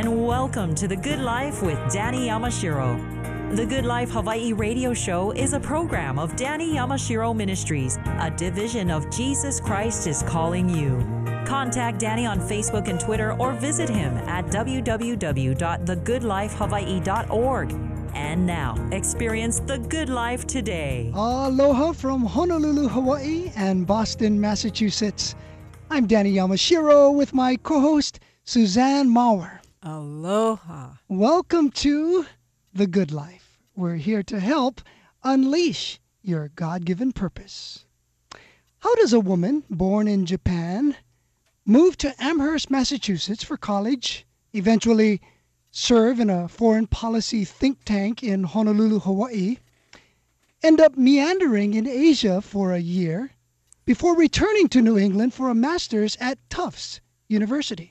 and welcome to The Good Life with Danny Yamashiro. The Good Life Hawaii radio show is a program of Danny Yamashiro Ministries, a division of Jesus Christ is Calling You. Contact Danny on Facebook and Twitter or visit him at www.thegoodlifehawaii.org. And now, experience the good life today. Aloha from Honolulu, Hawaii and Boston, Massachusetts. I'm Danny Yamashiro with my co-host, Suzanne Maurer. Aloha. Welcome to The Good Life. We're here to help unleash your God-given purpose. How does a woman born in Japan move to Amherst, Massachusetts for college, eventually serve in a foreign policy think tank in Honolulu, Hawaii, end up meandering in Asia for a year before returning to New England for a master's at Tufts University?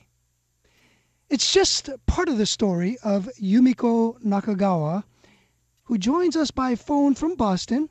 It's just part of the story of Yumiko Nakagawa, who joins us by phone from Boston.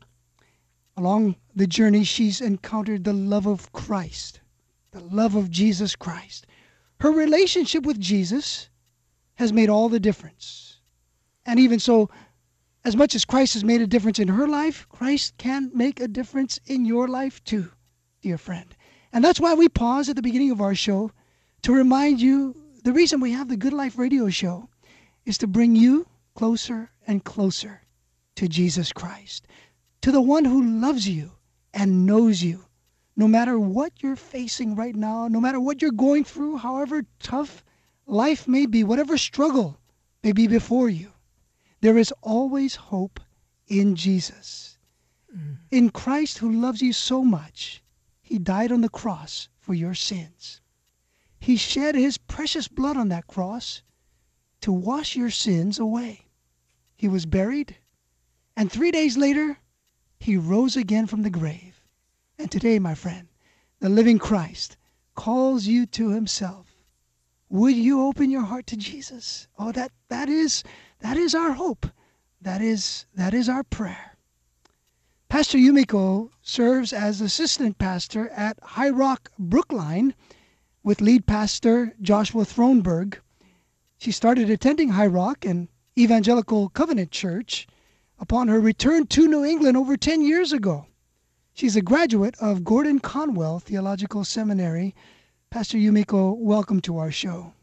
Along the journey, she's encountered the love of Christ, the love of Jesus Christ. Her relationship with Jesus has made all the difference. And even so, as much as Christ has made a difference in her life, Christ can make a difference in your life too, dear friend. And that's why we pause at the beginning of our show to remind you the reason we have the Good Life radio show is to bring you closer and closer to Jesus Christ, to the one who loves you and knows you. No matter what you're facing right now, no matter what you're going through, however tough life may be, whatever struggle may be before you, there is always hope in Jesus. In Christ who loves you so much, He died on the cross for your sins. He shed His precious blood on that cross to wash your sins away. He was buried, and 3 days later, He rose again from the grave. And today, my friend, the living Christ calls you to Himself. Would you open your heart to Jesus? Oh, that is our hope. That is our prayer. Pastor Yumiko serves as assistant pastor at High Rock Brookline with lead pastor Joshua Thronberg. She started attending High Rock and Evangelical Covenant Church upon her return to New England over 10 years ago. She's a graduate of Gordon Conwell Theological Seminary. Pastor Yumiko, welcome to our show.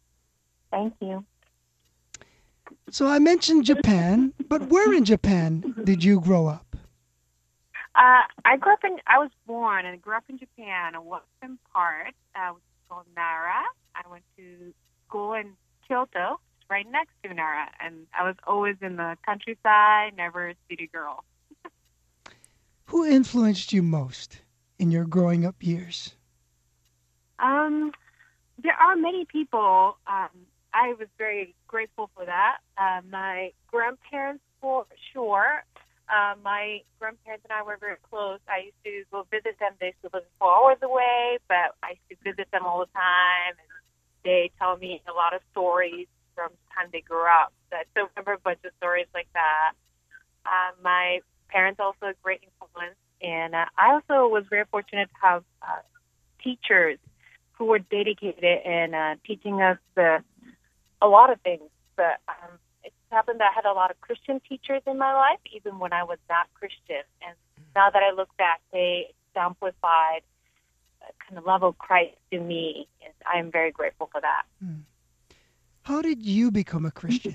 Thank you. So I mentioned Japan, but where in Japan did you grow up? I was born and grew up in Japan, a western part, which is called Nara. I went to school in Kyoto, right next to Nara, and I was always in the countryside, never a city girl. Who influenced you most in your growing up years? There are many people. I was very grateful for that. My grandparents, for sure. My grandparents and I were very close. I used to go visit them. They used to live 4 hours away, but I used to visit them all the time. And they tell me a lot of stories from the time they grew up. So I still remember a bunch of stories like that. My parents also a great influence. And I also was very fortunate to have teachers who were dedicated in teaching us a lot of things. But it happened that I had a lot of Christian teachers in my life, even when I was not Christian. And now that I look back, they exemplified a kind of love of Christ to me. And I am very grateful for that. How did you become a Christian?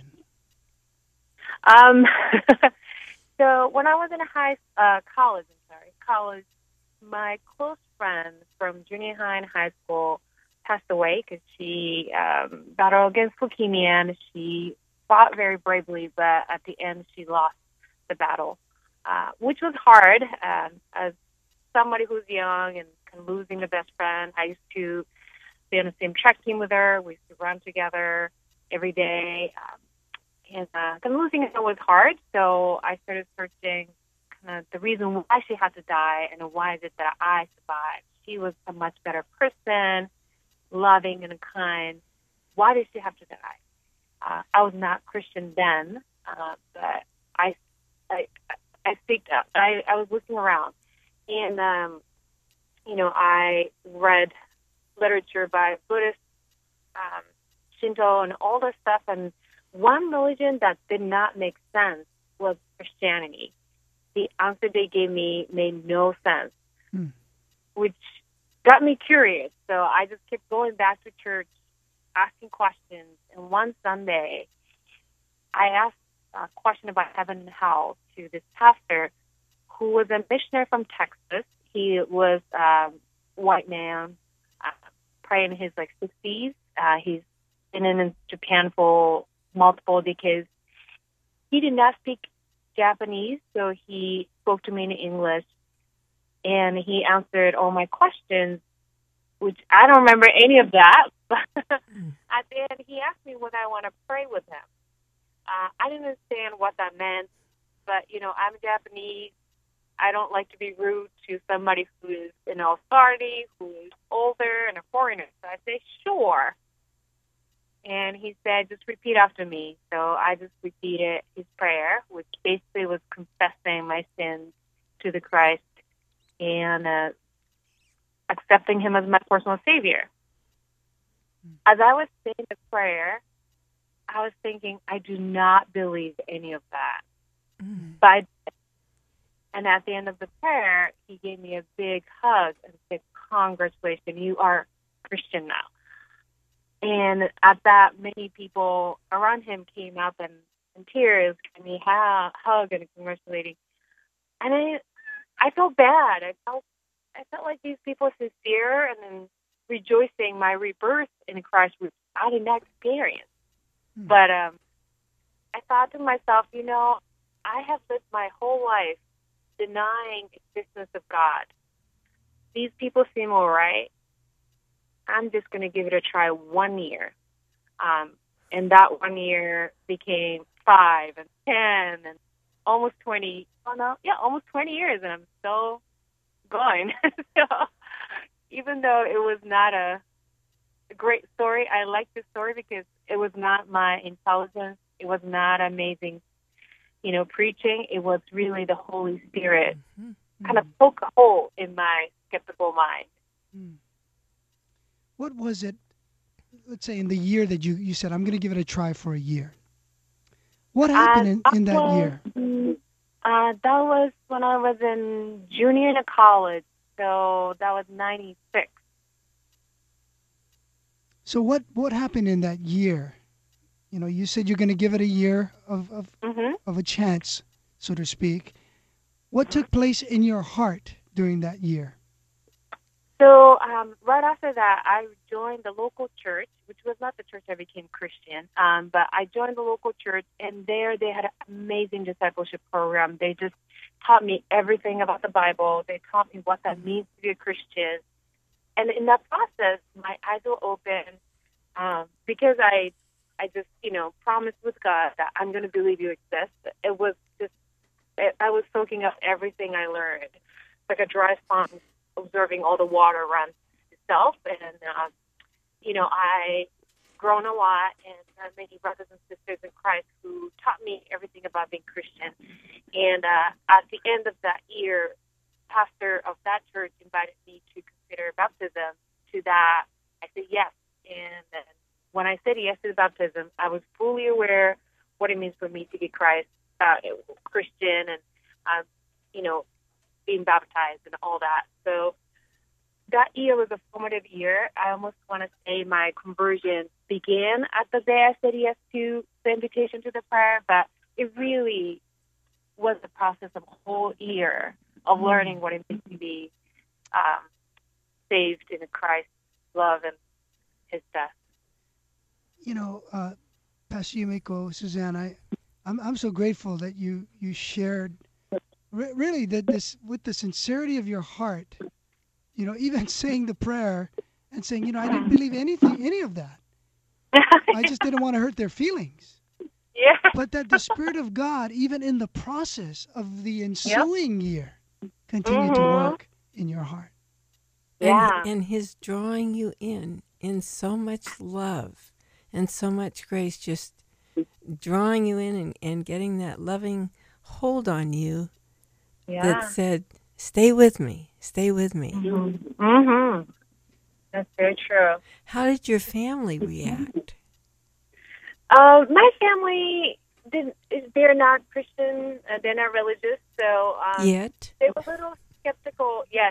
So when I was in college, my close friend from junior high and high school passed away because she battled against leukemia, and she fought very bravely, but at the end she lost the battle, which was hard. As somebody who's young and kind of losing a best friend, I used to be on the same track team with her. We used to run together every day. And losing her was hard, so I started searching kind of the reason why she had to die and why is it that I survived. She was a much better person, loving and kind. Why did she have to die? I was not Christian then, but I speaked up. I was looking around, and I read literature by Buddhists Shinto and all this stuff. And one religion that did not make sense was Christianity. The answer they gave me made no sense, which got me curious. So I just kept going back to church, asking questions. And one Sunday, I asked a question about heaven and hell to this pastor who was a missionary from Texas. He was a white man, probably in his 60s. He's been in Japan for multiple decades. He did not speak Japanese, so he spoke to me in English, and he answered all my questions, which I don't remember any of that. But at the end, he asked me whether I want to pray with him. I didn't understand what that meant, but, I'm Japanese. I don't like to be rude to somebody who is in authority, who is older and a foreigner. So I say, sure. And he said, just repeat after me. So I just repeated his prayer, which basically was confessing my sins to the Christ and accepting him as my personal Savior. As I was saying the prayer, I was thinking, I do not believe any of that. But and at the end of the prayer, he gave me a big hug and said, congratulations, you are Christian now. And at that, many people around him came up and in tears, gave me a hug and congratulating. And I felt bad. I felt like these people were sincere and then rejoicing my rebirth in Christ, which I did not experience. But I thought to myself, I have lived my whole life denying existence of God. These people seem all right. I'm just going to give it a try 1 year. And that 1 year became 5 and 10 and almost 20. Almost 20 years, and I'm still going. So even though it was not a great story, I like this story because it was not my intelligence. It was not amazing, preaching. It was really the Holy Spirit kind of poke a hole in my skeptical mind. What was it, let's say, in the year that you said, I'm going to give it a try for a year? What happened in that year? That was when I was in junior in college, so that was 96. So what happened in that year? You said you're going to give it a year of a chance, so to speak. What took place in your heart during that year? So right after that, I joined the local church, which was not the church I became Christian, but I joined the local church, and there they had an amazing discipleship program. They just taught me everything about the Bible. They taught me what that means to be a Christian. And in that process, my eyes were open because I just, promised with God that I'm going to believe you exist. It was just, I was soaking up everything I learned, like a dry sponge, observing all the water around itself. And, I grown a lot, and there are many brothers and sisters in Christ who taught me everything about being Christian. And at the end of that year, pastor of that church invited me to consider baptism. To that, I said yes. And then when I said yes to the baptism, I was fully aware what it means for me to be Christian and, being baptized and all that. So that year was a formative year. I almost want to say my conversion began at the day I said yes to the invitation to the prayer, but it really was the process of a whole year of learning what it means to be saved in Christ's love and his death. Pastor Yumiko, Suzanne, I'm so grateful that you shared really that this with the sincerity of your heart, even saying the prayer and saying, I didn't believe any of that. I just didn't want to hurt their feelings. Yeah. But that the Spirit of God, even in the process of the ensuing year, continued to work in your heart. Yeah. And his drawing you in so much love and so much grace, just drawing you in and getting that loving hold on you that said, stay with me, stay with me. Mm-hmm. That's very true. How did your family react? My family they're not Christian. They're not religious. So Yet? they were a little skeptical. Yes.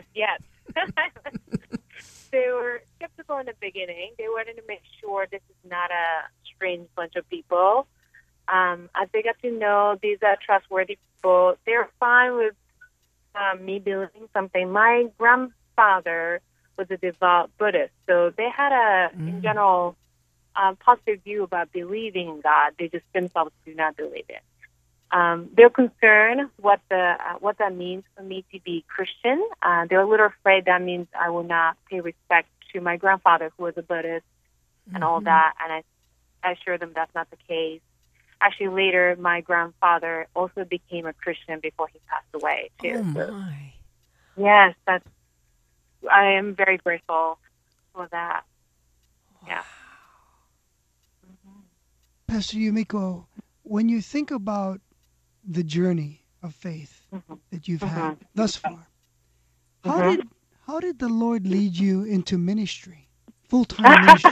They were skeptical in the beginning. They wanted to make sure this is not a strange bunch of people. As they got to know these are trustworthy people, they're fine with me believing something. My grandfather was a devout Buddhist, so they had in general, positive view about believing in God. They just themselves do not believe it. They're concerned what that means for me to be Christian. They're a little afraid that means I will not pay respect to my grandfather, who was a Buddhist, and all that. And I assure them that's not the case. Actually, later, my grandfather also became a Christian before he passed away, too. Oh, my. Yes, I am very grateful for that. Yeah. Pastor Yumiko, when you think about the journey of faith that you've had thus far, how did the Lord lead you into ministry, full-time ministry?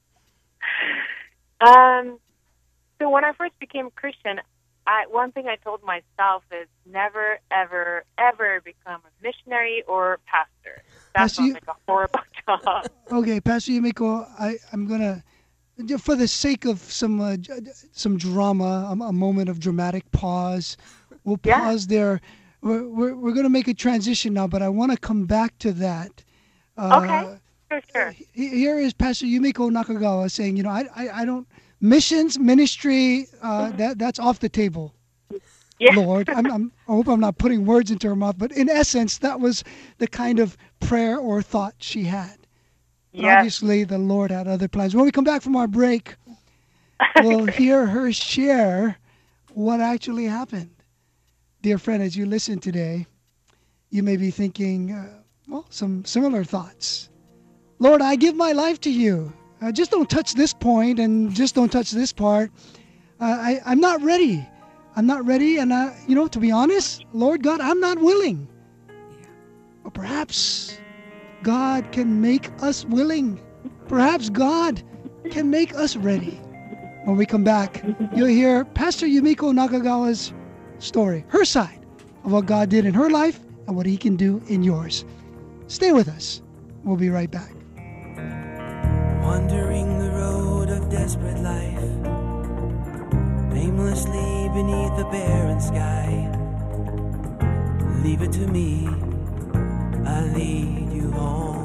So when I first became a Christian, one thing I told myself is never, ever, ever become a missionary or pastor. That sounds like a horrible job. Okay, Pastor Yumiko, I'm going to, for the sake of some drama, a moment of dramatic pause, we'll pause there. We're going to make a transition now, but I want to come back to that. Okay, sure. Here is Pastor Yumiko Nakagawa saying, I don't, missions, ministry, that's off the table. Yeah. Lord, I hope I'm not putting words into her mouth, but in essence, that was the kind of prayer or thought she had. But obviously, the Lord had other plans. When we come back from our break, we'll hear her share what actually happened. Dear friend, as you listen today, you may be thinking, some similar thoughts. Lord, I give my life to you. Just don't touch this point and just don't touch this part. I'm not ready. I'm not ready. And, to be honest, Lord God, I'm not willing. Or perhaps God can make us willing. Perhaps God can make us ready. When we come back, you'll hear Pastor Yumiko Nakagawa's story, her side of what God did in her life and what He can do in yours. Stay with us. We'll be right back. Wandering the road of desperate life, aimlessly beneath a barren sky. Leave it to me, I'll lead you home.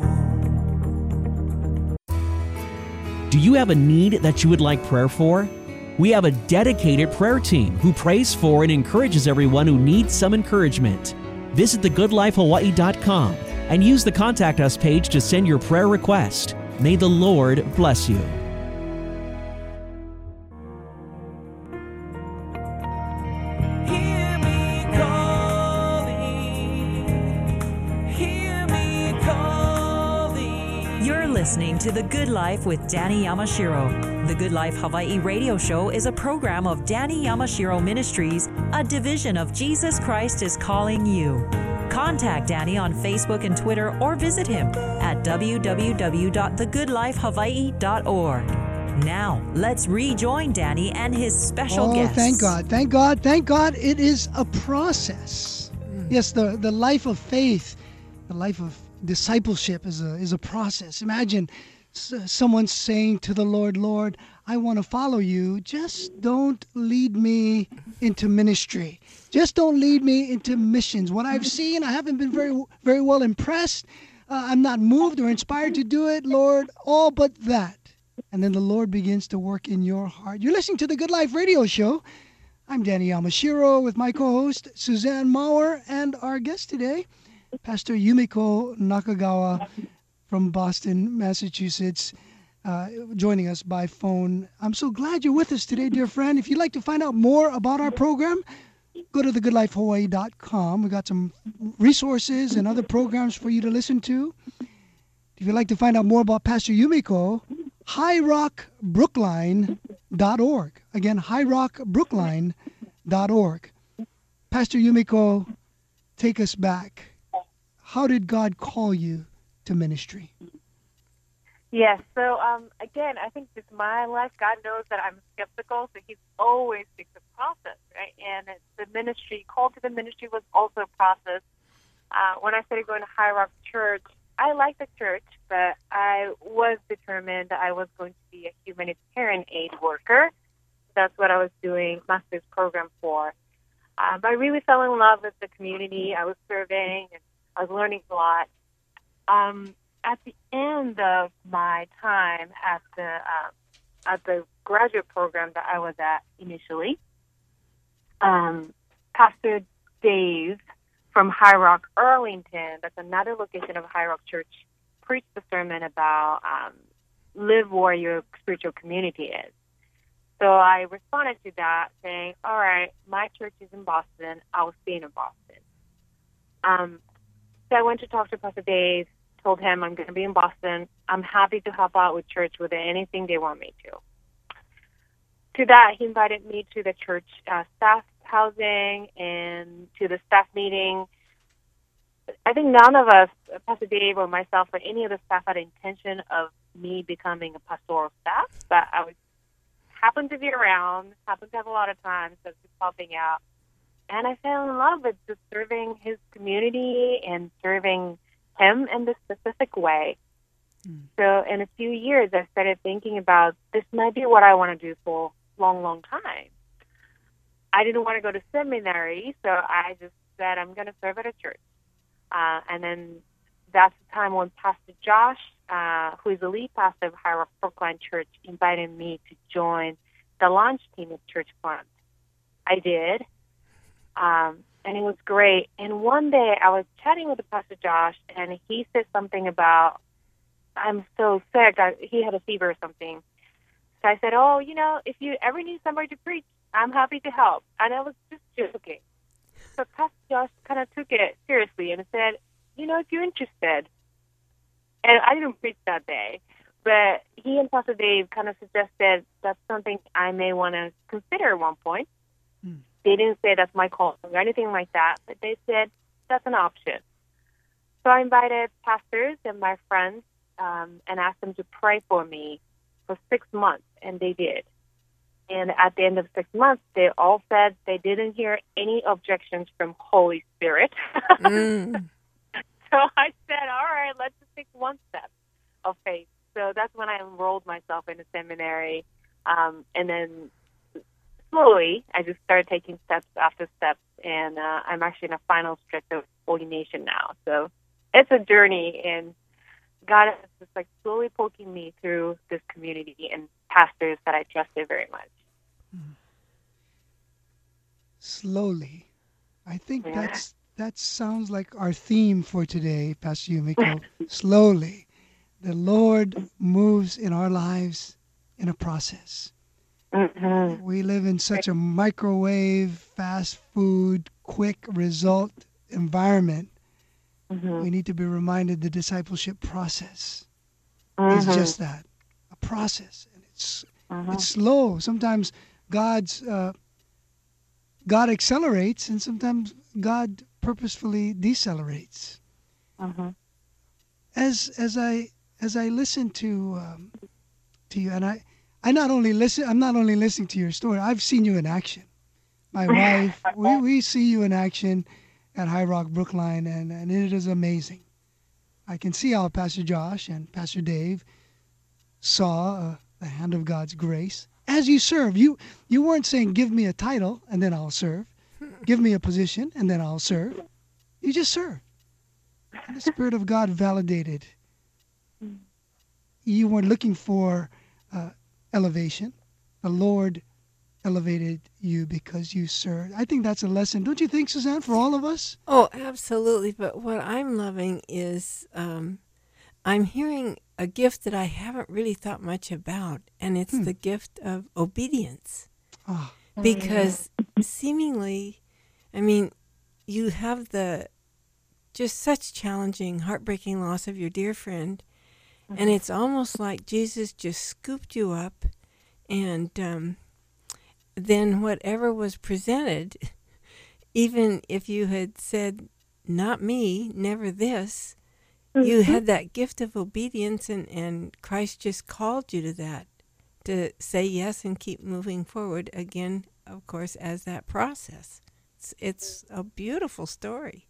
Do you have a need that you would like prayer for? We have a dedicated prayer team who prays for and encourages everyone who needs some encouragement. Visit thegoodlifehawaii.com and use the Contact Us page to send your prayer request. May the Lord bless you. Hear me calling, hear me calling. You're listening to The Good Life with Danny Yamashiro. The Good Life Hawaii radio show is a program of Danny Yamashiro Ministries, a division of Jesus Christ is Calling You. Contact Danny on Facebook and Twitter or visit him at www.thegoodlifehawaii.org. Now, let's rejoin Danny and his special guest. Thank God. Thank God. Thank God it is a process. Yes, the life of faith, the life of discipleship is a process. Imagine someone saying to the Lord, Lord, I want to follow you. Just don't lead me into ministry. Just don't lead me into missions. What I've seen, I haven't been very well impressed. I'm not moved or inspired to do it, Lord, all but that. And then the Lord begins to work in your heart. You're listening to the Good Life Radio Show. I'm Danny Yamashiro with my co-host, Suzanne Maurer, and our guest today, Pastor Yumiko Nakagawa from Boston, Massachusetts, joining us by phone. I'm so glad you're with us today, dear friend. If you'd like to find out more about our program, go to thegoodlifehawaii.com. We got some resources and other programs for you to listen to. If you'd like to find out more about Pastor Yumiko, highrockbrookline.org. Again, highrockbrookline.org. Pastor Yumiko, take us back. How did God call you to ministry? Yes. So again, I think just my life, God knows that I'm skeptical, so He's always takes a process, right? And the ministry, call to the ministry, was also a process. When I started going to High Rock Church, I liked the church, but I was determined that I was going to be a humanitarian aid worker. That's what I was doing master's program for. But I really fell in love with the community. I was serving, and I was learning a lot. At the end of my time at the graduate program that I was at initially, Pastor Dave from High Rock Arlington, that's another location of High Rock Church, preached a sermon about live where your spiritual community is. So I responded to that saying, all right, my church is in Boston. I'll stay in Boston. So I went to talk to Pastor Dave, told him I'm going to be in Boston. I'm happy to help out with church with anything they want me to. To that, he invited me to the church staff housing and to the staff meeting. I think none of us, Pastor Dave or myself or any of the staff, had intention of me becoming a pastoral staff, but I was happened to be around, happened to have a lot of time, so just helping out. And I fell in love with just serving his community and serving him in this specific way. So in a few years, I started thinking about this might be what I want to do for a long, long time. I didn't want to go to seminary, so I just said I'm going to serve at a church. And then that's the time when Pastor Josh, who is the lead pastor of High Rock Brookline Church, invited me to join the launch team at Church Plant. I did, and it was great. And one day I was chatting with Pastor Josh, and he said something about, I'm so sick. He had a fever or something. So I said, oh, if you ever need somebody to preach, I'm happy to help. And I was just joking. So Pastor Josh kind of took it seriously and said, if you're interested. And I didn't preach that day, but he and Pastor Dave kind of suggested that's something I may want to consider at one point. They didn't say that's my calling or anything like that, but they said that's an option. So I invited pastors and my friends and asked them to pray for me for 6 months, and they did. And at the end of 6 months, they all said they didn't hear any objections from Holy Spirit. So I said, all right, let's just take one step of faith. So that's when I enrolled myself in a seminary. And then slowly, I just started taking steps after steps. And I'm actually in a final stretch of ordination now. So it's a journey, and God is just slowly poking me through this community and pastors that I trusted very much. Slowly. I think that sounds like our theme for today, Pastor Yumiko. Slowly. The Lord moves in our lives in a process. Mm-hmm. We live in such a microwave, fast food, quick result environment. Mm-hmm. We need to be reminded the discipleship process is just that, a process. And it's slow. Sometimes God accelerates, and sometimes God purposefully decelerates. As I listen to you, and I'm not only listening to your story. I've seen you in action. My wife, we see you in action at High Rock Brookline, and it is amazing. I can see how Pastor Josh and Pastor Dave saw the hand of God's grace as you serve. You weren't saying, give me a title and then I'll serve. Give me a position and then I'll serve. You just served. And the Spirit of God validated. You weren't looking for elevation. The Lord elevated you because you served. I think that's a lesson. Don't you think, Suzanne, for all of us? Oh, absolutely. But what I'm loving is I'm hearing a gift that I haven't really thought much about, and it's the gift of obedience. Because seemingly, you have the just such challenging, heartbreaking loss of your dear friend, and it's almost like Jesus just scooped you up, and then whatever was presented, even if you had said, not me, never this, you had that gift of obedience, and Christ just called you to that, to say yes and keep moving forward again, of course, as that process. It's a beautiful story.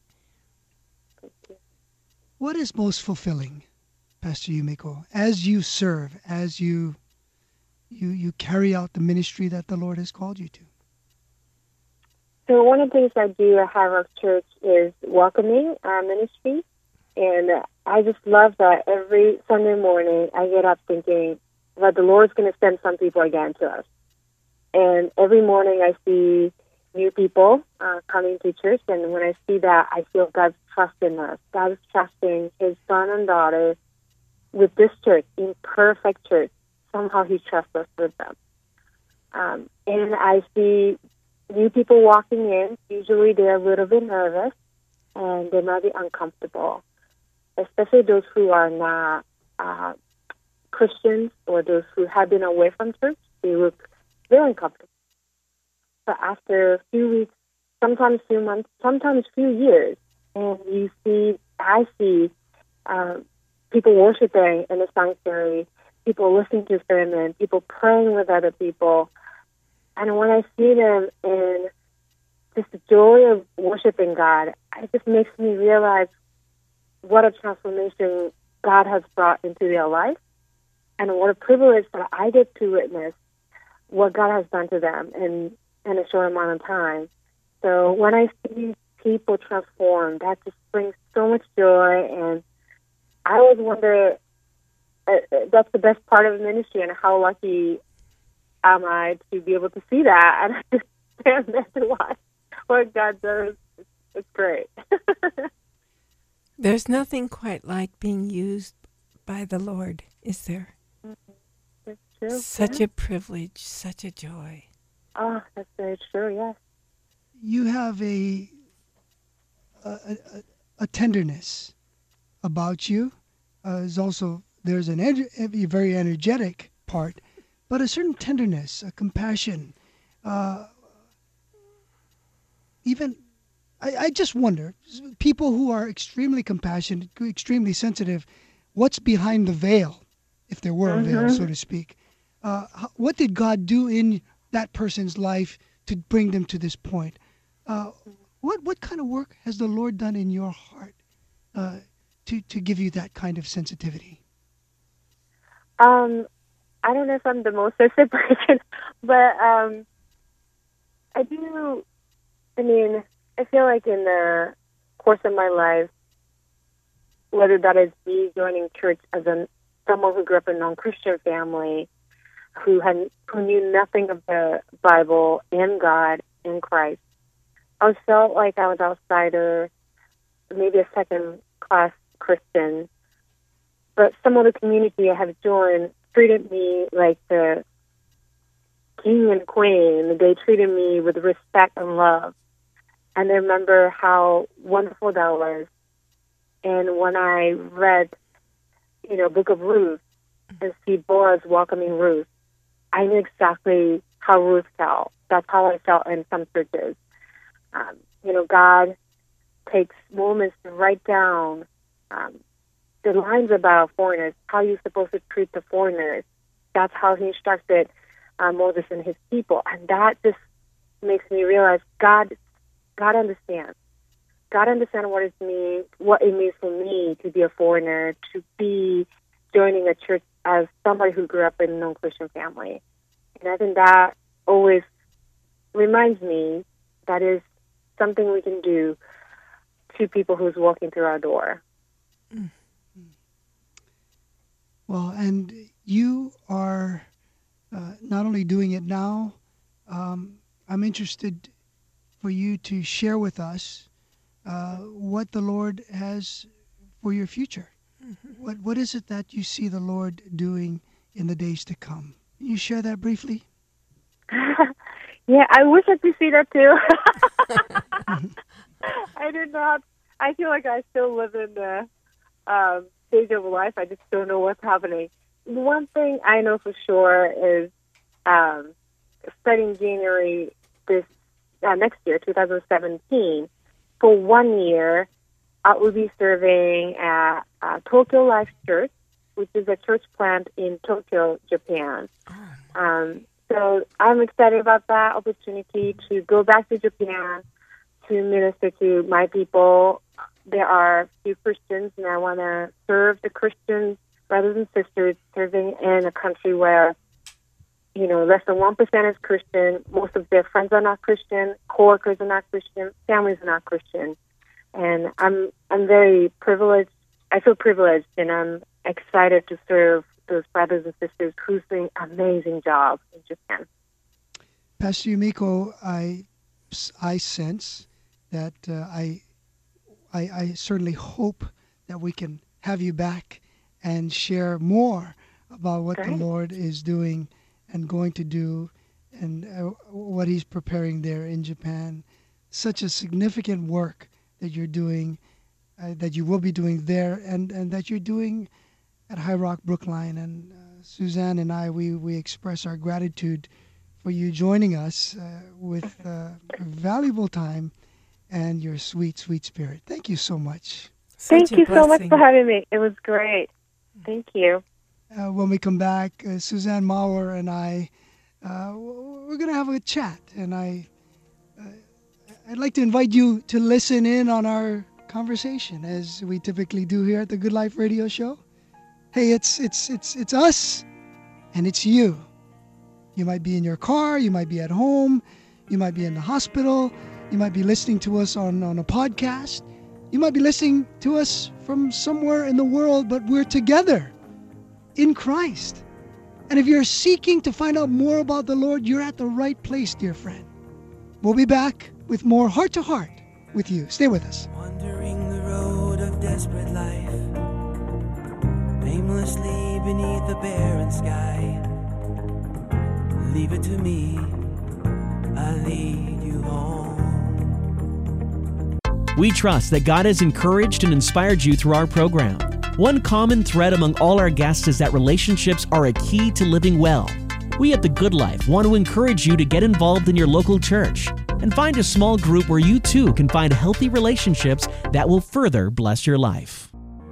What is most fulfilling, Pastor Yumiko, as you serve, as you carry out the ministry that the Lord has called you to? So one of the things I do at High Rock Church is welcoming ministry. And I just love that every Sunday morning I get up thinking that the Lord's going to send some people again to us. And every morning I see new people coming to church. And when I see that, I feel God's trust in us. God is trusting his son and daughter with this church, imperfect church. Somehow he trusts us with them. And I see new people walking in. Usually they're a little bit nervous and they might be uncomfortable, especially those who are not Christians or those who have been away from church. They look very uncomfortable. But after a few weeks, sometimes few months, sometimes few years, and I see people worshiping in the sanctuary, people listening to sermons, people praying with other people. And when I see them in just the joy of worshiping God, it just makes me realize what a transformation God has brought into their life, and what a privilege that I get to witness what God has done to them in a short amount of time. So when I see people transform, that just brings so much joy, and I always wonder, that's the best part of the ministry, and how lucky am I to be able to see that, and I just stand there to watch what God does. It's great. There's nothing quite like being used by the Lord, is there? That's true. Such a privilege, such a joy. Oh, that's very true, yes. You have a tenderness about you. There's a very energetic part, but a certain tenderness, a compassion. I just wonder, people who are extremely compassionate, extremely sensitive, what's behind the veil, if there were a veil, so to speak? What did God do in that person's life to bring them to this point? What kind of work has the Lord done in your heart to give you that kind of sensitivity? I don't know if I'm the most sensitive person, but I feel like in the course of my life, whether that is me joining church as someone who grew up in a non-Christian family, who knew nothing of the Bible and God and Christ, I felt like I was an outsider, maybe a second-class Christian. But some of the community I have joined treated me like the king and queen. They treated me with respect and love. And I remember how wonderful that was. And when I read, Book of Ruth, and see Boaz welcoming Ruth, I knew exactly how Ruth felt. That's how I felt in some churches. God takes moments to write down the lines about foreigners, how you're supposed to treat the foreigners. That's how he instructed Moses and his people. And that just makes me realize God understands. God understands what it means for me to be a foreigner, to be joining a church as somebody who grew up in a non-Christian family. And I think that always reminds me that is something we can do to people who's walking through our door. Well, and you are not only doing it now, I'm interested for you to share with us what the Lord has for your future. What is it that you see the Lord doing in the days to come? Can you share that briefly? Yeah, I wish I could see that too. I did not. I feel like I still live in the stage of life. I just don't know what's happening. One thing I know for sure is starting January next year, 2017, for 1 year, I will be serving at Tokyo Life Church, which is a church plant in Tokyo, Japan. So I'm excited about that opportunity to go back to Japan to minister to my people. There are a few Christians, and I want to serve the Christians, brothers and sisters, serving in a country where, less than 1% is Christian. Most of their friends are not Christian. Coworkers are not Christian. Families are not Christian. And I'm very privileged. I feel privileged, and I'm excited to serve those brothers and sisters who's doing an amazing job in Japan. Pastor Yumiko, I sense that I certainly hope that we can have you back and share more about what the Lord is doing and going to do, and what He's preparing there in Japan. Such a significant work that you're doing, that you will be doing there, and that you're doing at High Rock Brookline. And Suzanne and I, we express our gratitude for you joining us with valuable time and your sweet, sweet spirit. Thank you so much. Thank you so much for having me. It was great. Thank you. When we come back, Suzanne Maurer and I, we're going to have a chat. And I'd like to invite you to listen in on our conversation, as we typically do here at the Good Life Radio Show. Hey, it's us, and it's you. You might be in your car, you might be at home, you might be in the hospital, you might be listening to us on a podcast, you might be listening to us from somewhere in the world, but we're together in Christ. And if you're seeking to find out more about the Lord, you're at the right place, dear friend. We'll be back with more Heart to Heart with you. Stay with us. Wandering the road of desperate life, aimlessly beneath the barren sky. Leave it to me, I'll lead you home. We trust that God has encouraged and inspired you through our program. One common thread among all our guests is that relationships are a key to living well. We at The Good Life want to encourage you to get involved in your local church and find a small group where you too can find healthy relationships that will further bless your life.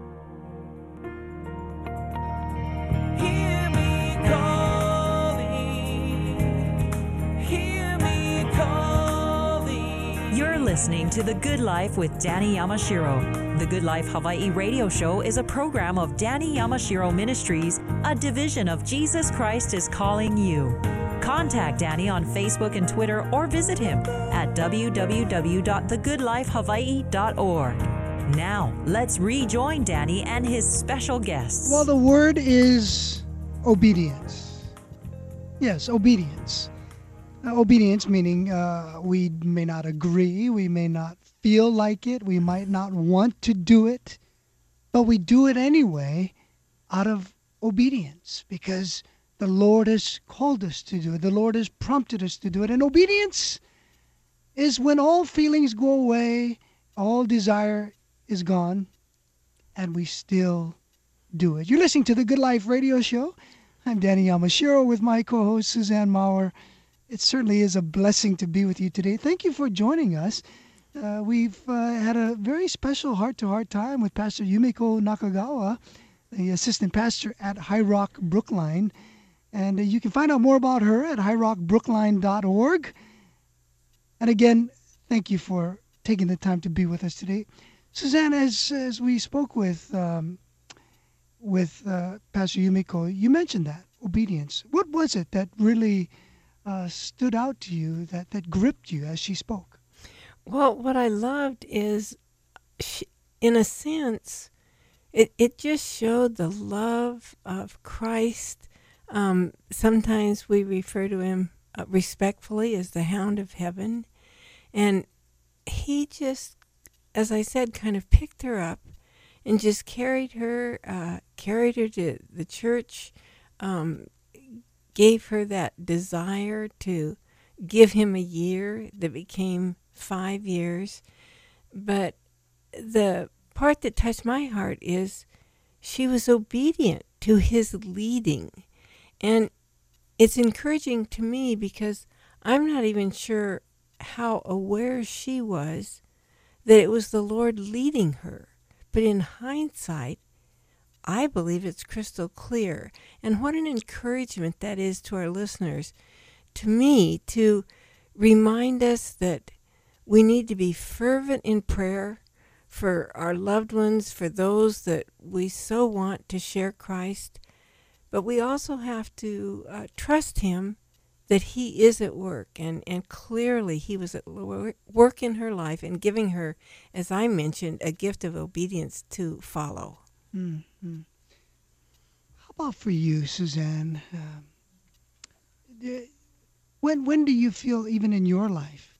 Listening to The Good Life with Danny Yamashiro. The Good Life Hawaii radio show is a program of Danny Yamashiro Ministries, a division of Jesus Christ is Calling You. Contact Danny on Facebook and Twitter, or visit him at www.thegoodlifehawaii.org. Now, let's rejoin Danny and his special guests. Well, the word is obedience. Yes, obedience. Obedience meaning we may not agree, we may not feel like it, we might not want to do it, but we do it anyway out of obedience because the Lord has called us to do it. The Lord has prompted us to do it. And obedience is when all feelings go away, all desire is gone, and we still do it. You're listening to the Good Life Radio Show. I'm Danny Yamashiro with my co-host Suzanne Maurer. It certainly is a blessing to be with you today. Thank you for joining us. We've had a very special heart-to-heart time with Pastor Yumiko Nakagawa, the assistant pastor at High Rock Brookline. And you can find out more about her at highrockbrookline.org. And again, thank you for taking the time to be with us today. Suzanne, as we spoke with Pastor Yumiko, you mentioned that, obedience. What was it that really stood out to you, that gripped you as she spoke? Well, what I loved is, in a sense, it just showed the love of Christ. Sometimes we refer to him respectfully as the Hound of Heaven. And he just, as I said, kind of picked her up and just carried her to the church, gave her that desire to give him a year that became 5 years. But the part that touched my heart is she was obedient to his leading. And it's encouraging to me because I'm not even sure how aware she was that it was the Lord leading her. But in hindsight, I believe it's crystal clear. And what an encouragement that is to our listeners, to me, to remind us that we need to be fervent in prayer for our loved ones, for those that we so want to share Christ. But we also have to trust Him that He is at work. And clearly He was at work in her life and giving her, as I mentioned, a gift of obedience to follow. Mm-hmm. How about for you, Suzanne? When do you feel, even in your life,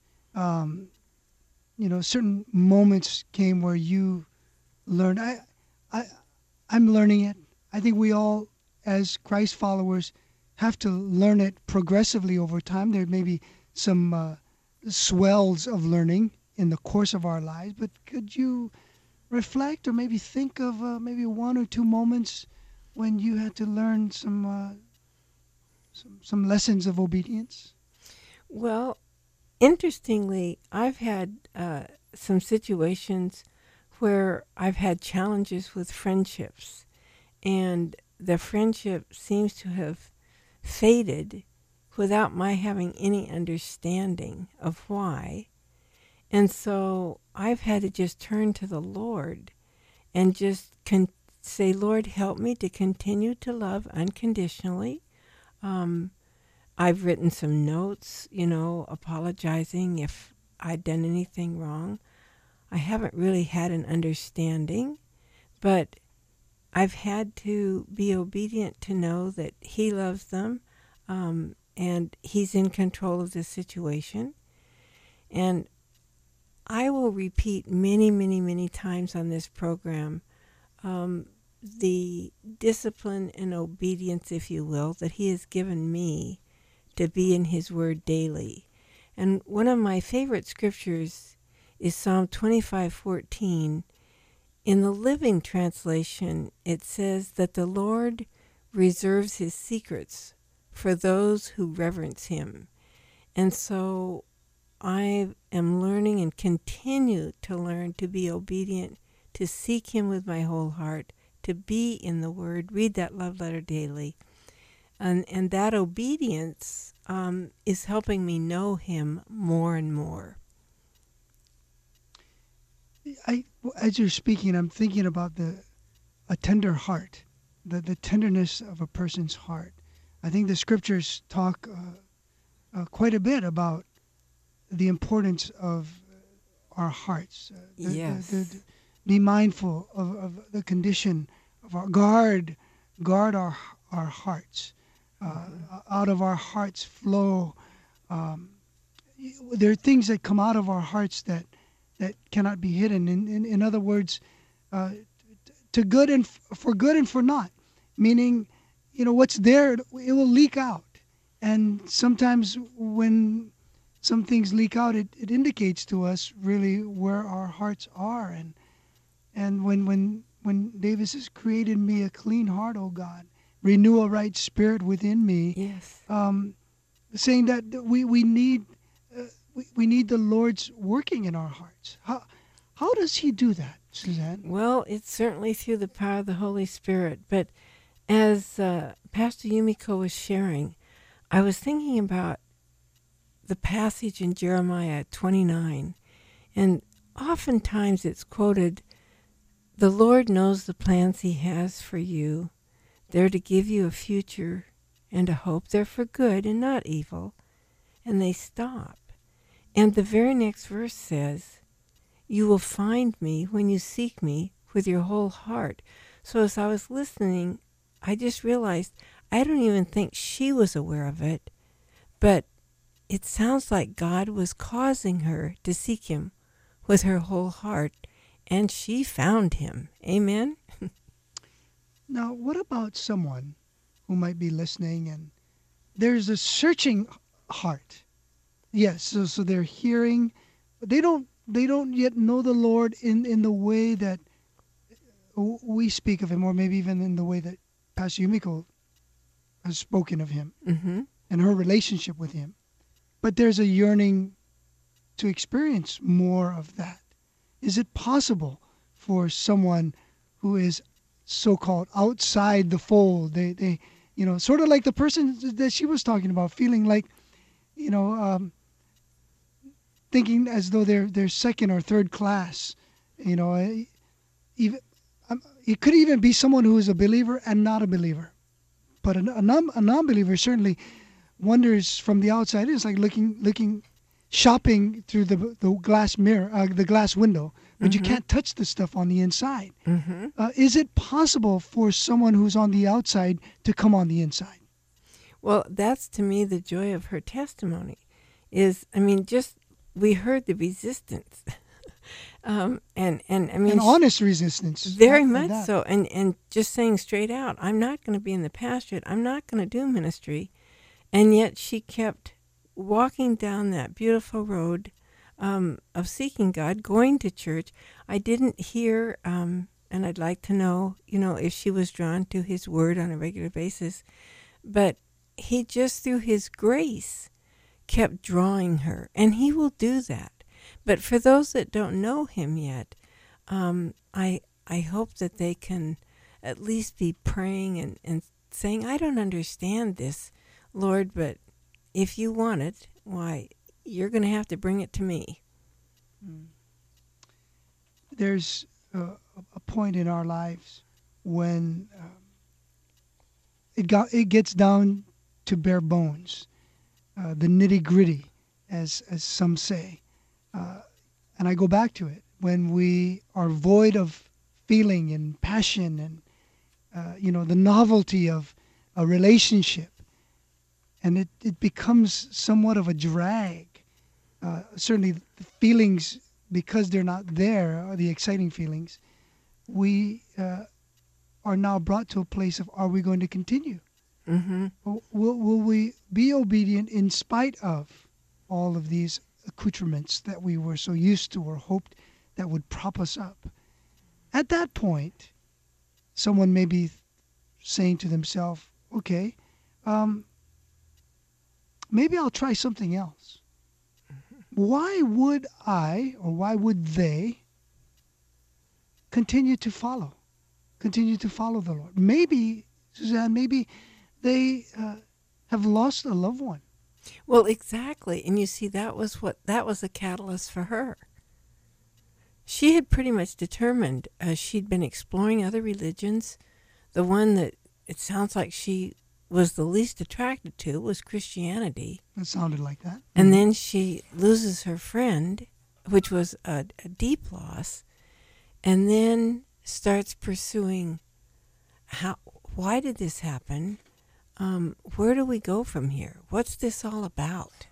certain moments came where you learned? I'm learning it. I think we all, as Christ followers, have to learn it progressively over time. There may be some swells of learning in the course of our lives, but could you reflect or maybe think of maybe one or two moments when you had to learn some lessons of obedience? Well, interestingly, I've had some situations where I've had challenges with friendships, and the friendship seems to have faded without my having any understanding of why. And so I've had to just turn to the Lord and just say, Lord, help me to continue to love unconditionally. I've written some notes, apologizing if I'd done anything wrong. I haven't really had an understanding, but I've had to be obedient to know that He loves them, and He's in control of the situation. And I will repeat many, many, many times on this program the discipline and obedience, if you will, that He has given me to be in His Word daily. And one of my favorite scriptures is Psalm 25:14. In the Living Translation, it says that the Lord reserves His secrets for those who reverence Him. And so I am learning and continue to learn to be obedient, to seek Him with my whole heart, to be in the Word, read that love letter daily. And that obedience is helping me know Him more and more. As you're speaking, I'm thinking about a tender heart, the tenderness of a person's heart. I think the scriptures talk quite a bit about the importance of our hearts. Yes. Be mindful of the condition of our guard our hearts. Out of our hearts flow. There are things that come out of our hearts that cannot be hidden. In other words, for good and for not. Meaning, what's there, it will leak out. And sometimes when some things leak out, it indicates to us really where our hearts are. And when David says, "Create in me a clean heart, O God, renew a right spirit within me," Yes. saying that we need the Lord's working in our hearts. How does He do that, Suzanne? Well, it's certainly through the power of the Holy Spirit. But as Pastor Yumiko was sharing, I was thinking about the passage in Jeremiah 29. And oftentimes it's quoted, "The Lord knows the plans He has for you. They're to give you a future and a hope. They're for good and not evil." And they stop. And the very next verse says, "You will find me when you seek me with your whole heart." So as I was listening, I just realized I don't even think she was aware of it, but it sounds like God was causing her to seek Him with her whole heart, and she found Him. Amen? Now, what about someone who might be listening and there's a searching heart? Yes, so they're hearing, but they don't yet know the Lord in the way that we speak of Him, or maybe even in the way that Pastor Yumiko has spoken of Him and her relationship with Him. But there's a yearning to experience more of that. Is it possible for someone who is so-called outside the fold. They sort of like the person that she was talking about, feeling like, thinking as though they're second or third class. Even it could even be someone who is a believer and not a believer. But a non-believer certainly wonders from the outside. It's like looking, shopping through the glass mirror, the glass window, but you can't touch the stuff on the inside. Is it possible for someone who's on the outside to come on the inside? Well, that's to me the joy of her testimony. We heard the resistance, and honest resistance. Very much so, and just saying straight out, I'm not going to be in the pastorate. I'm not going to do ministry, and yet she kept walking down that beautiful road of seeking God, going to church. I didn't hear, and I'd like to know, if she was drawn to His Word on a regular basis, but He just through His grace kept drawing her, and He will do that. But for those that don't know Him yet, I hope that they can at least be praying and saying, I don't understand this, Lord, but if you want it, why, you're going to have to bring it to me. There's a point in our lives when it gets down to bare bones, the nitty-gritty, as some say. And I go back to it, when we are void of feeling and passion and, the novelty of a relationship, and it becomes somewhat of a drag. Certainly the feelings, because they're not there, or the exciting feelings, we are now brought to a place of, are we going to continue? Will we be obedient in spite of all of these accoutrements that we were so used to or hoped that would prop us up? At that point, someone may be saying to themselves, okay, maybe I'll try something else. Why would I, or why would they continue to follow the Lord? Maybe, Suzanne, maybe they have lost a loved one. Well, exactly. And you see, that was a catalyst for her. She had pretty much determined, she'd been exploring other religions. The one that it sounds like she was the least attracted to was Christianity. It sounded like that. And then she loses her friend, which was a deep loss, and then starts pursuing, why did this happen? Where do we go from here? What's this all about?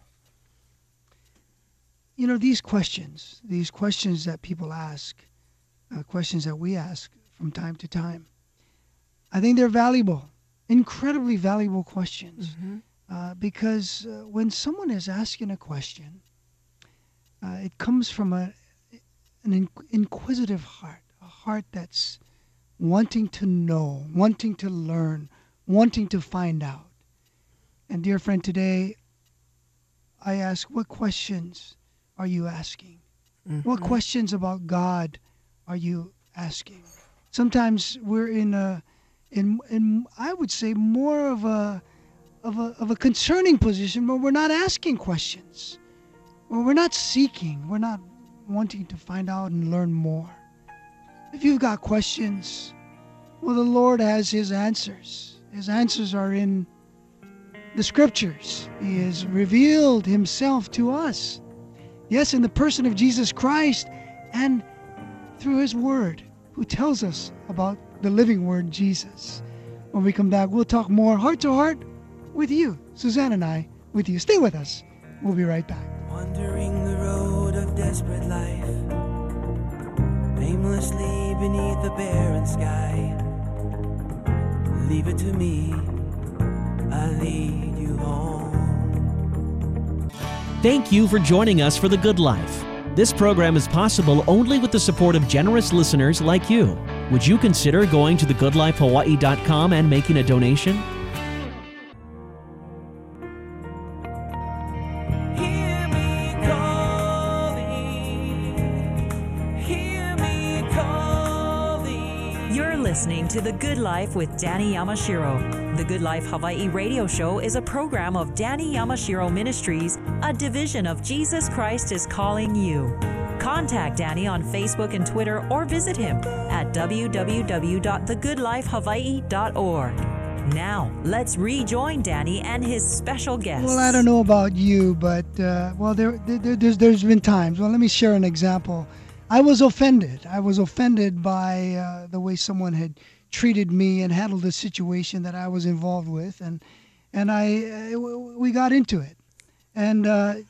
These questions that people ask, questions that we ask from time to time, I think they're valuable, incredibly valuable questions. Because when someone is asking a question, it comes from an inquisitive heart, a heart that's wanting to know, wanting to learn, wanting to find out. And dear friend, today I ask, what questions are you asking? What questions about God are you asking? Sometimes we're in I would say more of a concerning position where we're not asking questions, where we're not seeking, we're not wanting to find out and learn more. If you've got questions, well, the Lord has His answers. His answers are in the Scriptures. He has revealed Himself to us. Yes, in the person of Jesus Christ and through His Word, who tells us about the living Word, Jesus. When we come back, we'll talk more heart to heart with you, Suzanne and I, with you. Stay with us. We'll be right back. Wandering the road of desperate life, aimlessly beneath the barren sky. Leave it to me, I'll lead you home. Thank you for joining us for The Good Life. This program is possible only with the support of generous listeners like you. Would you consider going to thegoodlifehawaii.com and making a donation? Hear me calling, hear me calling. You're listening to The Good Life with Danny Yamashiro. The Good Life Hawaii radio show is a program of Danny Yamashiro Ministries, a division of Jesus Christ is Calling You. Contact Danny on Facebook and Twitter or visit him at www.thegoodlifehawaii.org. Now, let's rejoin Danny and his special guests. Well, I don't know about you, but, there's been times. Well, let me share an example. I was offended. I was offended by the way someone had treated me and handled the situation that I was involved with, and we got into it. And,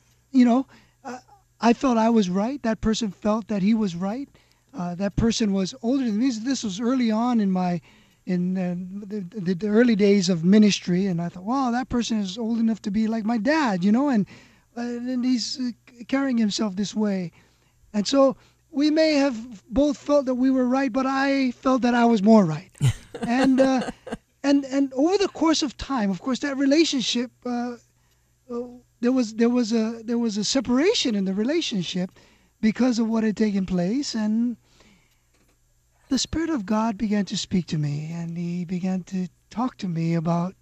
I felt I was right. That person felt that he was right. That person was older than me. This was early on in the early days of ministry, and I thought, wow, that person is old enough to be like my dad, and he's carrying himself this way. And so we may have both felt that we were right, but I felt that I was more right. And over the course of time, of course, that relationship, there was a separation in the relationship because of what had taken place, and the Spirit of God began to speak to me, and He began to talk to me about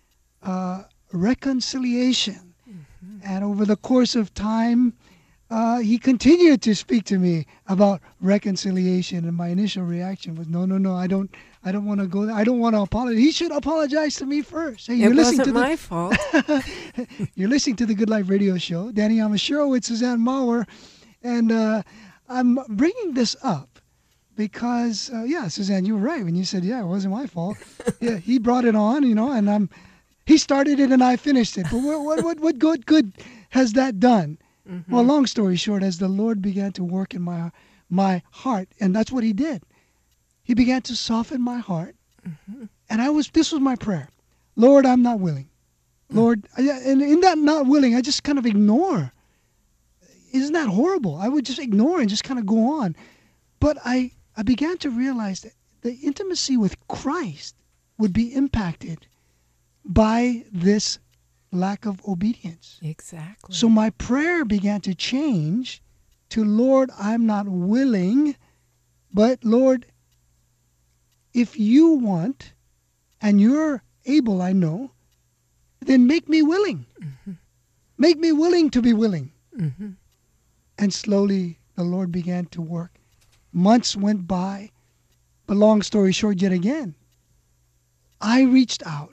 reconciliation. Mm-hmm. And over the course of time, He continued to speak to me about reconciliation. And my initial reaction was, no, I don't want to go there. I don't want to apologize. He should apologize to me first. Hey, it wasn't my fault. You're listening to the Good Life Radio Show. Danny Yamashiro with Suzanne Maurer, and I'm bringing this up because, Suzanne, you were right when you said, it wasn't my fault. Yeah, he brought it on, and he started it and I finished it. But what good has that done? Mm-hmm. Well, long story short, as the Lord began to work in my heart, and that's what He did. He began to soften my heart, mm-hmm. and this was my prayer. Lord, I'm not willing. Lord, and in that not willing, I just kind of ignore. Isn't that horrible? I would just ignore and just kind of go on. But I began to realize that the intimacy with Christ would be impacted by this lack of obedience. Exactly. So my prayer began to change to, Lord, I'm not willing, but Lord, if you want and you're able, I know, then make me willing. Mm-hmm. Make me willing to be willing. Mm-hmm. And slowly the Lord began to work. Months went by, but long story short, yet again, I reached out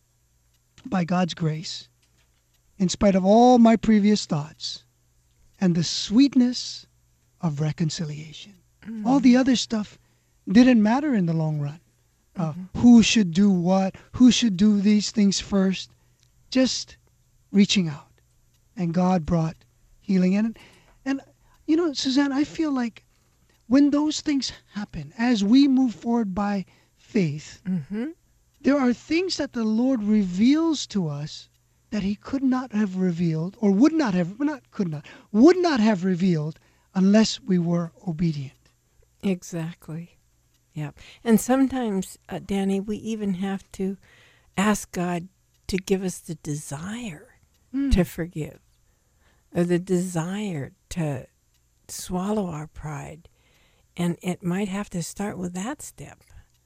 by God's grace, in spite of all my previous thoughts, and the sweetness of reconciliation. Mm-hmm. All the other stuff didn't matter in the long run. Who should do what? Who should do these things first? Just reaching out. And God brought healing. And Suzanne, I feel like when those things happen, as we move forward by faith, mm-hmm. there are things that the Lord reveals to us that He could not have revealed, or would not have revealed unless we were obedient. Exactly. Yeah. And sometimes, Danny, we even have to ask God to give us the desire to forgive, or the desire to swallow our pride. And it might have to start with that step.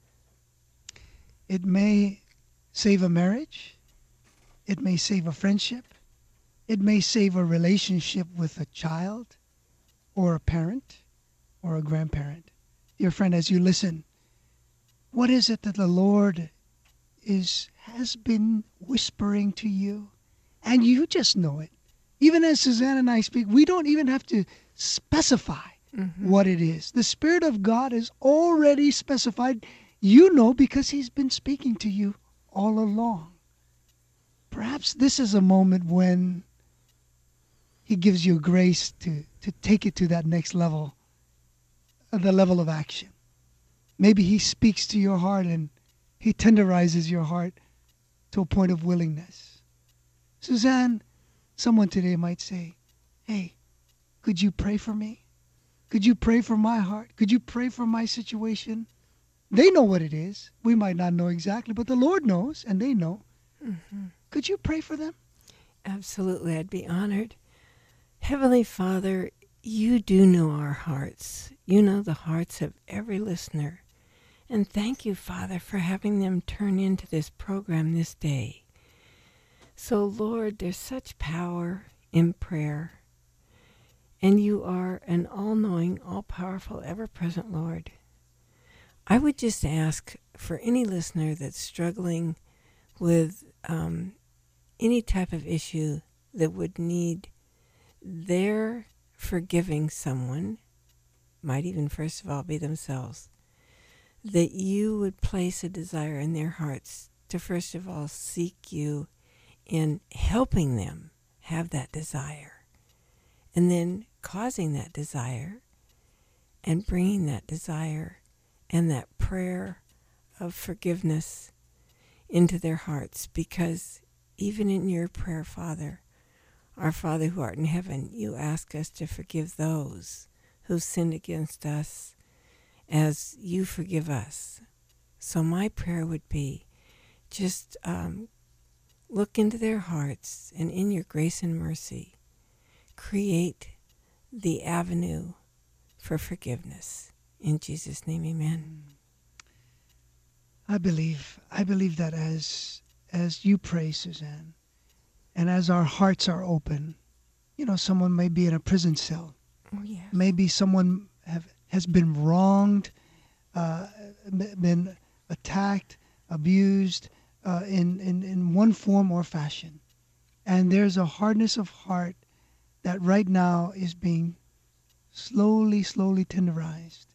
It may save a marriage. It may save a friendship. It may save a relationship with a child or a parent or a grandparent. Dear friend, as you listen, what is it that the Lord has been whispering to you? And you just know it. Even as Suzanne and I speak, we don't even have to specify what it is. The Spirit of God is already specified. You know, because He's been speaking to you all along. Perhaps this is a moment when He gives you grace to take it to that next level, the level of action. Maybe He speaks to your heart and He tenderizes your heart to a point of willingness. Suzanne, someone today might say, hey, could you pray for me? Could you pray for my heart? Could you pray for my situation? They know what it is. We might not know exactly, but the Lord knows, and they know. Mm-hmm. Could you pray for them? Absolutely. I'd be honored. Heavenly Father, You do know our hearts. You know the hearts of every listener. And thank you, Father, for having them turn into this program this day. So, Lord, there's such power in prayer. And you are an all-knowing, all-powerful, ever-present Lord. I would just ask for any listener that's struggling with any type of issue that would need their forgiving someone, might even first of all be themselves, that you would place a desire in their hearts to first of all seek you in helping them have that desire, and then causing that desire and bringing that desire and that prayer of forgiveness into their hearts. Because even in your prayer, Father, our Father who art in heaven, you ask us to forgive those who sinned against us as you forgive us. So my prayer would be just look into their hearts, and in your grace and mercy, create the avenue for forgiveness. In Jesus' name, amen. I believe that as you pray, Suzanne, and as our hearts are open, someone may be in a prison cell. Oh, yes. Maybe someone has been wronged, been attacked, abused in one form or fashion. And there's a hardness of heart that right now is being slowly tenderized.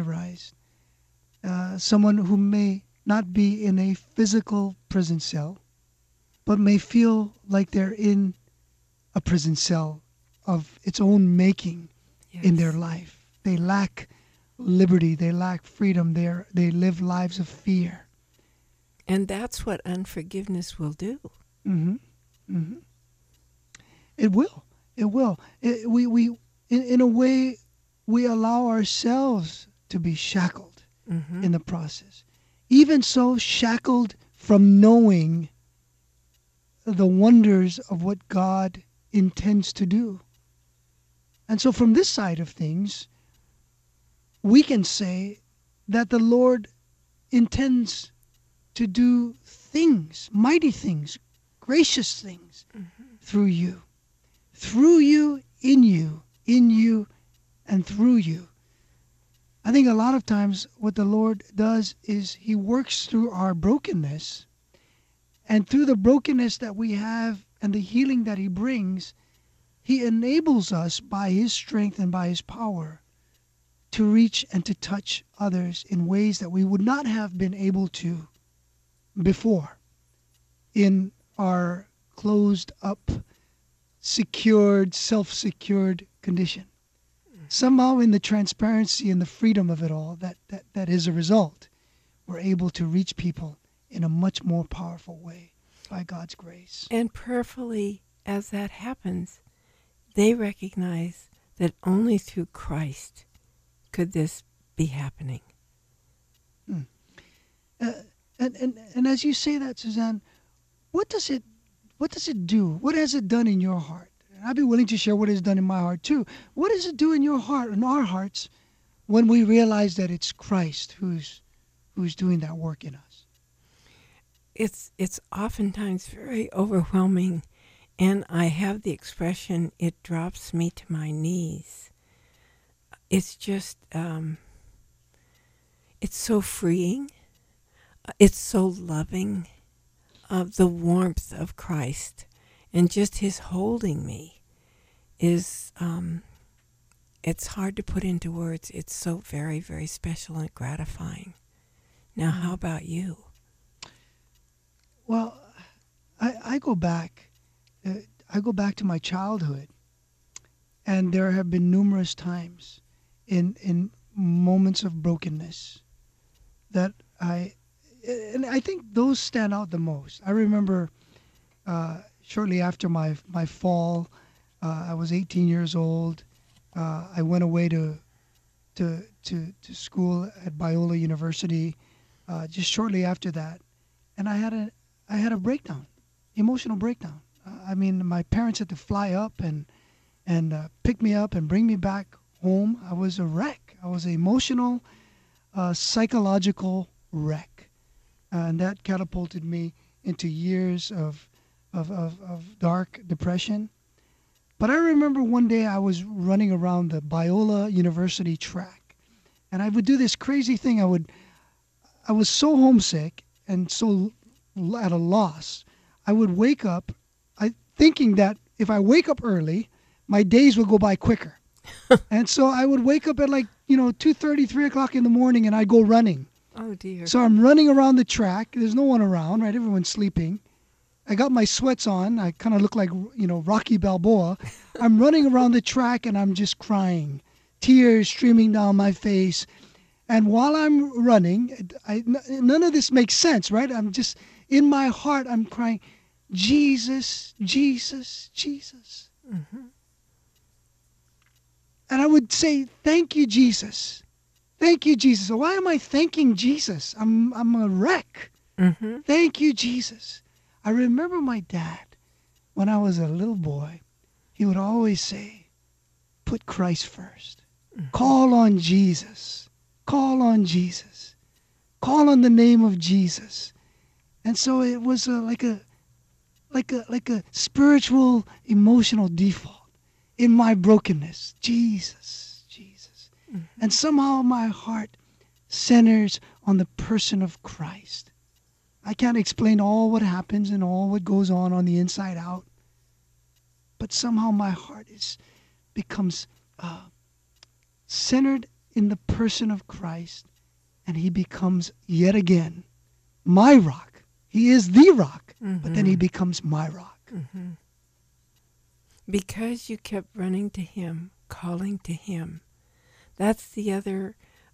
Someone who may not be in a physical prison cell, but may feel like they're in a prison cell of its own making. Yes. In their life. They lack liberty. They lack freedom. They live lives of fear. And that's what unforgiveness will do. Mm-hmm. Mm-hmm. It will. It will. We in a way, we allow ourselves to be shackled in the process. Even so, shackled from knowing the wonders of what God intends to do. And so from this side of things, we can say that the Lord intends to do things, mighty things, gracious things through you, in you, and through you. I think a lot of times what the Lord does is he works through our brokenness, and through the brokenness that we have and the healing that he brings, he enables us by his strength and by his power to reach and to touch others in ways that we would not have been able to before in our closed up, secured, self-secured condition. Somehow in the transparency and the freedom of it all that is a result, we're able to reach people in a much more powerful way by God's grace. And prayerfully, as that happens, they recognize that only through Christ could this be happening. And as you say that, Suzanne, what does it do? What has it done in your heart? And I'd be willing to share what it's done in my heart too. What does it do in your heart, in our hearts, when we realize that it's Christ who's doing that work in us? It's oftentimes very overwhelming. And I have the expression, it drops me to my knees. It's just, it's so freeing. It's so loving of the warmth of Christ. And just his holding me is, it's hard to put into words. It's so very, very special and gratifying. Now, how about you? Well, I go back. I go back to my childhood, and there have been numerous times in moments of brokenness that I think those stand out the most. I remember shortly after my fall, I was 18 years old. I went away to school at Biola University just shortly after that, and I had a breakdown, emotional breakdown. I mean, my parents had to fly up and pick me up and bring me back home. I was a wreck. I was emotional. a psychological wreck. And that catapulted me into years of dark depression. But I remember one day I was running around the Biola University track, and I would do this crazy thing. I was so homesick and so at a loss. I would wake up, thinking that if I wake up early, my days would go by quicker. And so I would wake up at 2:30, 3 o'clock in the morning, and I'd go running. Oh, dear. So I'm running around the track. There's no one around, right? Everyone's sleeping. I got my sweats on. I kind of look like, Rocky Balboa. I'm running around the track, and I'm just crying, tears streaming down my face. And while I'm running, none of this makes sense, right? I'm just, in my heart, I'm crying, Jesus, Jesus, Jesus. Mm-hmm. And I would say, thank you, Jesus. Thank you, Jesus. So why am I thanking Jesus? I'm a wreck. Mm-hmm. Thank you, Jesus. I remember my dad, when I was a little boy, he would always say, put Christ first. Mm-hmm. Call on Jesus. Call on Jesus. Call on the name of Jesus. And so it was like a spiritual, emotional default in my brokenness. Jesus, Jesus. Mm-hmm. And somehow my heart centers on the person of Christ. I can't explain all what happens and all what goes on the inside out. But somehow my heart becomes centered in the person of Christ. And he becomes yet again my rock. He is the rock. Mm-hmm. But then he becomes my rock. Mm-hmm. Because you kept running to him, calling to him. That's the other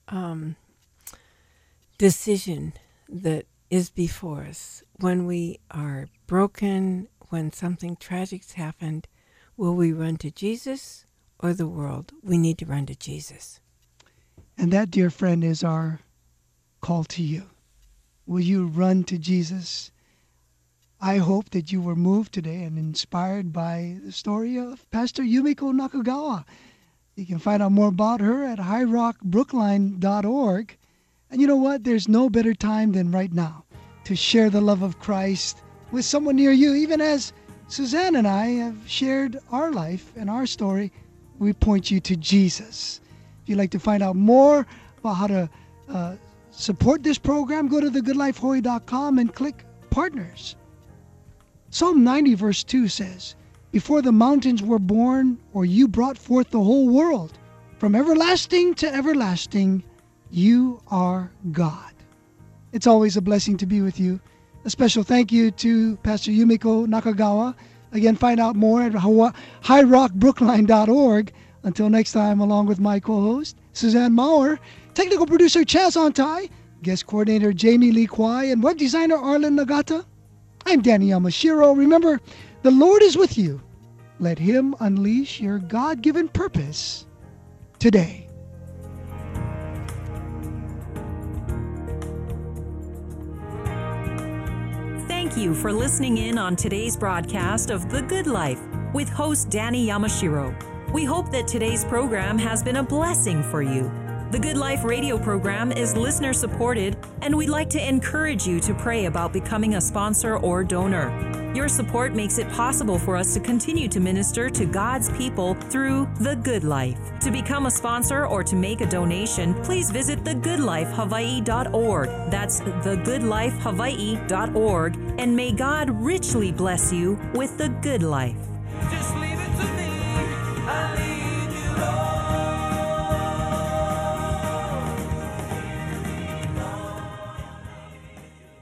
decision that is before us. When we are broken, when something tragic's happened, will we run to Jesus or the world? We need to run to Jesus. And that, dear friend, is our call to you. Will you run to Jesus? I hope that you were moved today and inspired by the story of Pastor Yumiko Nakagawa. You can find out more about her at highrockbrookline.org. And you know what? There's no better time than right now to share the love of Christ with someone near you. Even as Suzanne and I have shared our life and our story, we point you to Jesus. If you'd like to find out more about how to support this program, go to thegoodlifehawaii.com and click Partners. Psalm 90 verse 2 says, before the mountains were born, or you brought forth the whole world, from everlasting to everlasting, you are God. It's always a blessing to be with you. A special thank you to Pastor Yumiko Nakagawa. Again, find out more at highrockbrookline.org. Until next time, along with my co-host, Suzanne Maurer, technical producer Chaz Ontai, guest coordinator Jamie Lee Kwai, and web designer Arlen Nagata, I'm Danny Yamashiro. Remember, the Lord is with you. Let him unleash your God-given purpose today. Thank you for listening in on today's broadcast of The Good Life with host Danny Yamashiro. We hope that today's program has been a blessing for you. The Good Life radio program is listener supported, and we'd like to encourage you to pray about becoming a sponsor or donor. Your support makes it possible for us to continue to minister to God's people through The Good Life. To become a sponsor or to make a donation, please visit thegoodlifehawaii.org. That's thegoodlifehawaii.org. And may God richly bless you with the good life. Just leave it to me.